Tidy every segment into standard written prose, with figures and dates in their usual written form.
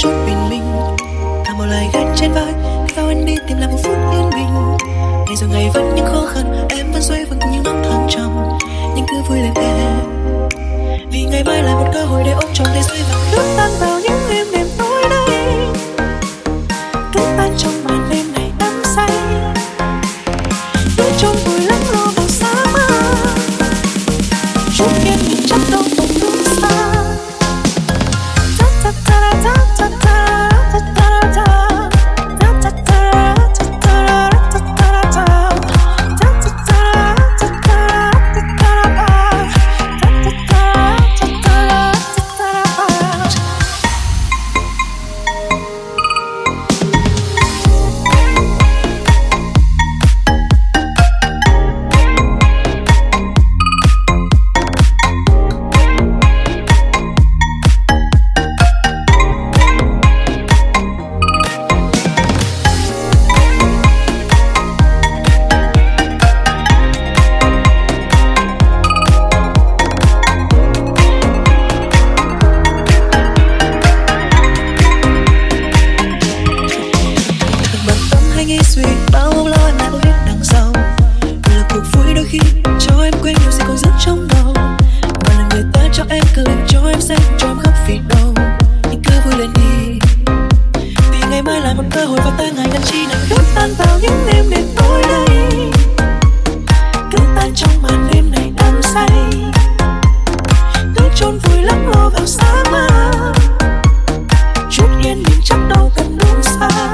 chút bình minh. Thả một lời gác trên vai, sao anh đi tìm lại một phút yên bình. Ngày rồi ngày vẫn những khó khăn, em vẫn xoay vần những năm tháng trầm, nhưng cứ vui lên em. Vì ngày mai là một cơ hội để ôm trọn thế giới và nước tan vào những êm đềm tối đây. Cứ tan trong màn đêm này đắm say, cứ trông vui lắng lo vào sáng mơ. Chút yên nhìn chắc đâu còn đúng xa. Bao hôm lo em lại biết đằng sau là cuộc vui đôi khi cho em quên điều gì còn giữ trong đầu. Mà là người ta cho em cười, cho em xem, cho em khóc vì đâu. Nhưng cứ vui lên đi, vì ngày mai là một cơ hội và ta ngại ngần chi này. Cứ tan vào những đêm đêm tối đây, cứ tan trong màn đêm này đắm say, cứ chôn vùi lắng lo vào sáng mơ. Chút yên bình chắc đâu cần đúng sai.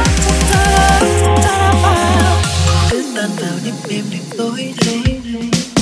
Cứ tan vào những đêm đêm tối đây.